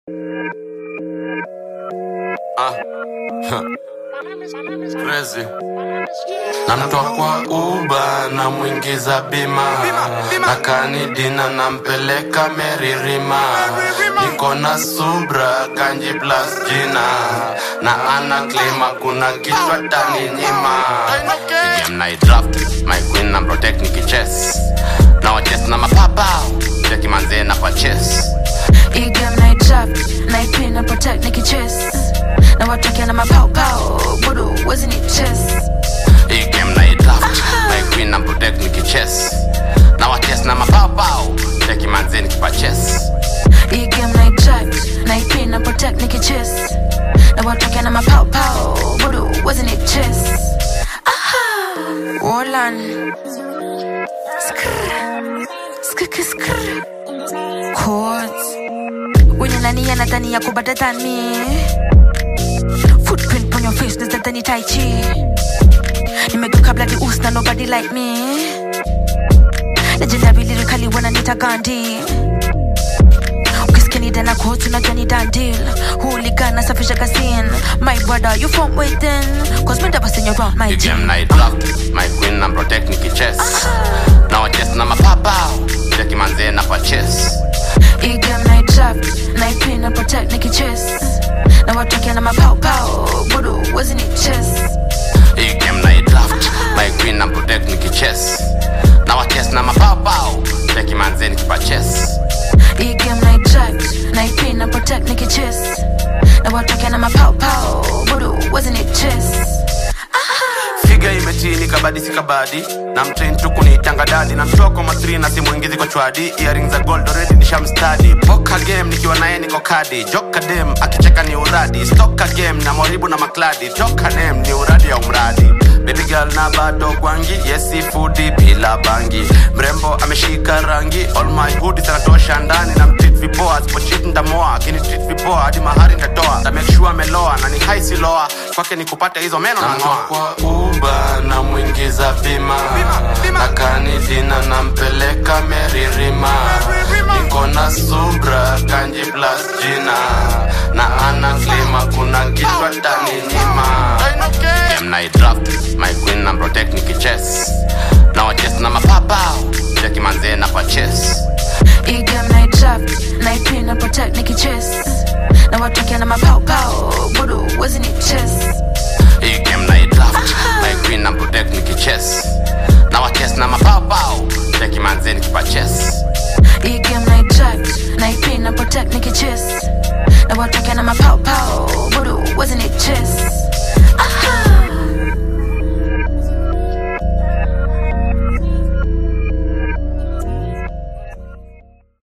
Crazy. Namtoa kwa Uber na mwingiza bima, nakani dina nampeleka Meririma. Niko na Subra, Kanji plus Gina, na ana claim kuna kitu atani nyima. Game na draft, my queen na protect niki chess. Na wa chess na mapapa, cheki manze na kwa chess. Game na draft, na queen na protect niki chess. Na watu kia na mapao, budu wasn't it chess. Game na draft, my queen na protect niki chess. Na wa chess na mapapa, cheki manze niki pa chess. Game na draft, na queen na protect niki chess. Na watu kia na mapao, budu wasn't it chess. Warland Skr chords. When nani anadhani yako better than me. Footprint on your face, there's that any tai chi. Nimegeuka bloody usta, nobody like me. Legendary lyrically when I need a Gandhi. Ukisikia na quotes unajua ni dandil. Hooligan nasafisha kasini. My brother, you from within. Cause me never seen you wrong, my G. Game night draft, my queen na protect niki chess. Na wa chess na mapapa, cheki manze na kwa chess. Game night draft, na queen na protect niki chess. Na watu kia na mapao, budu wasn't it chess. Game night draft, my queen na protect niki chess. Na wa chess na mapapa, cheki manze niki pa chess. Game night draft, na queen na protect niki chess. Na watu kia na mapao, budu wasn't it chess. Figa imetini kabadi si kabadi. Na mtrain tu kuniitanga dadi. Na mchoko matri na simu ingizi kwa chwadi. Earrings za gold already nishamstadi. Poker game nikiwa naye niko kadi. Joka dem akicheka ni uradi. Stoka game na moribu na makladi. Joka dem ni uradi ya umradi. Baby girl na bado kwangi. Yesi foodi bila bangi. Mrembo ameshika rangi. All my hoodies anatosha ndani. Na mtreat vipoa sipo cheat ndamoa. Kini treat vipoa hadi mahari ndatoa. Na make sure meloa na ni high si loa. Kwake ni kupata hizo meno na ngoa. Kwa Uber na mwingiza bima, nakani dina nampeleka Meririma. Niko na Subra, Kanji plus Gina, na ana claim kuna kitu atani nyima. Game na draft, my queen na protect niki chess. Na wa chess na mapapa, cheki manze na kwa chess. Game na draft, na queen na protect niki chess. Na watu kia na mapao, budu wasn't it chess. Game na draft, my queen na protect niki chess. Na wa chess na mapao, cheki manze niki pa chess. Game na draft, na queen na protect niki chess. Na watu kia na mapao,